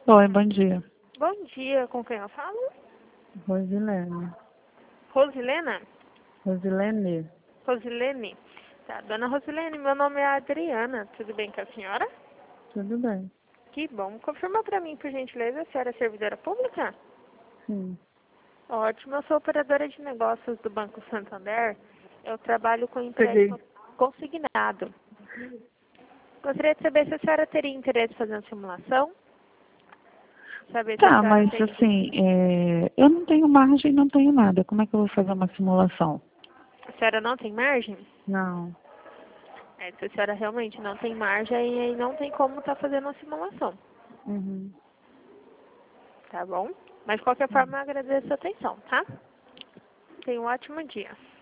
Oi, bom dia. Bom dia, com quem eu falo? Rosilene. Rosilena? Rosilene. Rosilene? Tá, dona Rosilene, meu nome é Adriana, tudo bem com a senhora? Tudo bem? Que bom. Confirma pra mim, por gentileza, a senhora é servidora pública? Sim. Ótimo, eu sou operadora de negócios do Banco Santander. Eu trabalho com Peguei. empréstimo consignado. Gostaria de saber se a senhora teria interesse em fazer uma simulação. Saber se a Tá, senhora mas tem... assim, eu não tenho margem, não tenho nada. Como é que eu vou fazer uma simulação? A senhora não tem margem? Não. Se a senhora realmente não tem margem, aí não tem como estar fazendo uma simulação. Uhum. Tá bom? Mas de qualquer forma, eu agradeço a atenção, tá? Tenha um ótimo dia.